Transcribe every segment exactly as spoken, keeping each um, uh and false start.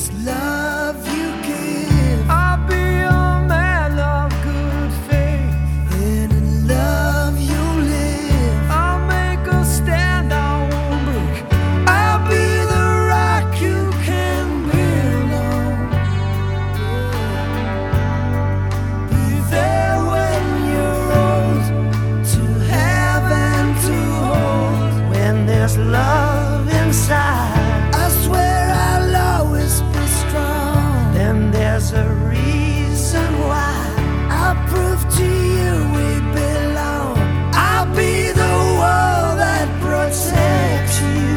it's love you give, I'll be a man of good faith. then in love you live. I'll make a stand, I won't break. I'll be the rock you can build on. Be there when you're old, to have and to hold. When there's love inside, I swear I'll always be strong. then there's a reason why. I'll prove to you we belong. I'll be the wall that protects you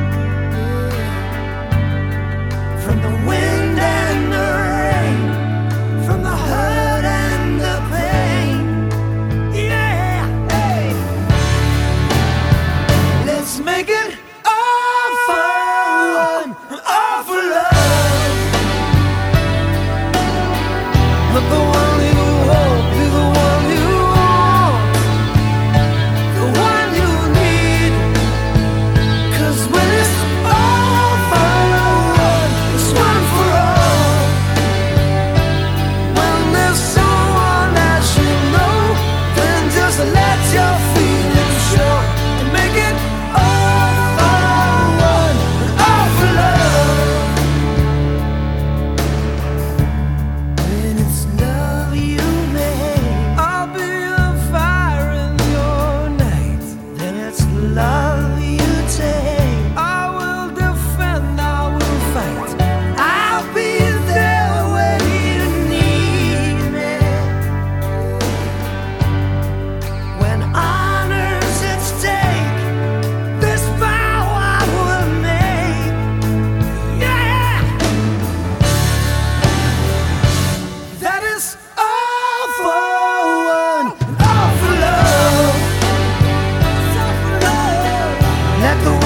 from the wind and the rain, from the hurt and the pain. Yeah, hey. Let's make it all for one, all for love. Let the one you hold be the one you want, the one you need. 'Cause when it's all for one, it's one for all. When there's someone that you know, Then just let your feelings show and make it all for one, all for love. When it's love you make, I'll be the fire in your night. then it's love you take. I will defend, I will fight. I'll be there when you need me. When honor's at stake, this vow I will make. Yeah, that is all for one, all for love. Let the